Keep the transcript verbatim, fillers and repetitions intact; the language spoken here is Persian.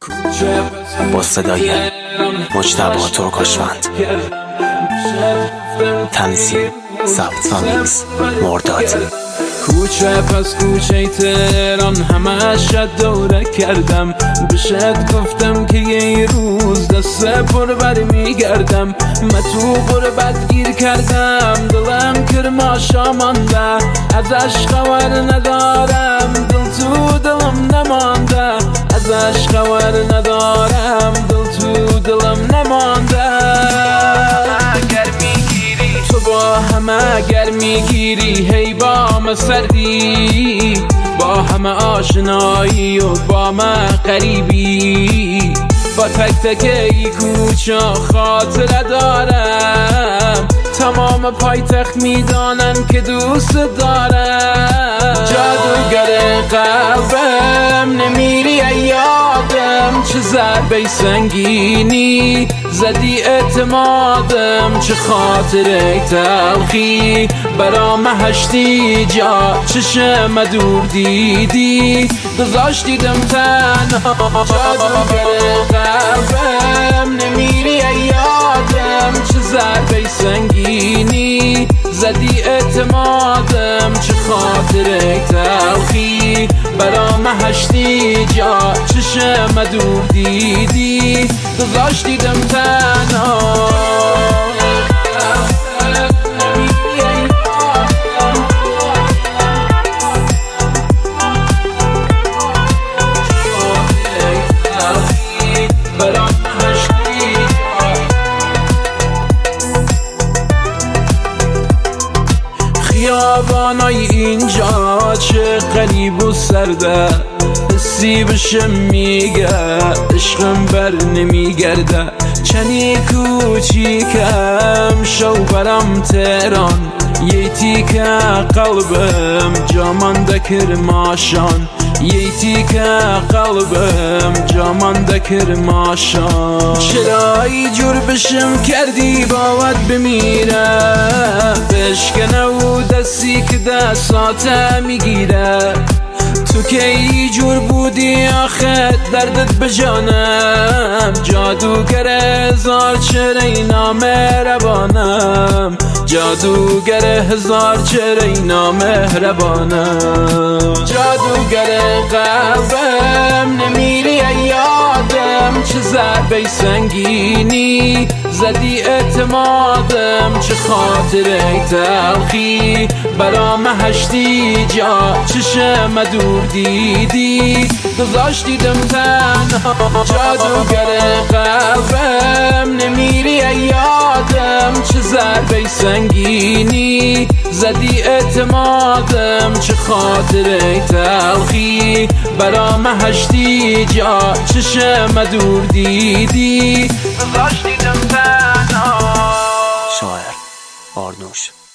با صدای مجتبی ترکاشوند، تنظیم ثبت و میکس مرداد. کوچه پس کوچه تهران همش دوره کردم، بهشت گفتم که یه روز دست پر بر میگردم. من تو غربت گیر کردم، دلم کرماشا مانده، ازش خبر ندارم، دل تو دلم نمانده، ازش خبر ندارم، دل تو دلم نمانده. تو با همه گر میگیری هی با من سردی، با همه آشنایی و با من قریبی، با تک تک ای کوچه خاطره دارم، تمام پایتخت میدانن که دوست دارم. جادوگر قلبم نمیری یادم، چه ضربه سنگینی زدی اعتمادم، چه خاطره تلخی برام هشتی جا چشم دور دیدی گذاشتیدم تنها. جادوگر قلبم نمیری یادم، چه ضربه سنگینی زدی اعتمادم، چه خاطره تلخی برام هشتی جا چشم دور دیدی گذاشتیدم تنها. خیابانای اینجا چه غریب و سرده، حسی بشم میگه عشقم بر نمیگرده. چنی کوچیکم شو برم تهران، یه تیکه قلبم جامانده کرماشان، یه تیکه قلبم جامانده کرماشان. چرا ای جور بشم کردی باید بمیرم، بشکنه و دستی که دستاته میگیره. تو که ای جور بودی آخه دردت بجانم، جادوگر هزار چهره اینا مهربانم، جادوگر هزار چهره اینا مهربانم. جادوگر قلبم نمیری یادم، چه ضربه سنگینی زدی اعتمادم، چه خاطره تلخی برام هشتی جا چشم دور دیدی گذاشتیدم تنها. جادوگر قلبم نمیری یادم، چه ضربه سنگینی زدی اعتمادم، چه خاطره تلخی برام هشتی جا چشم دور دیدی گذاشتیدم تنها. شاعر آرنوش.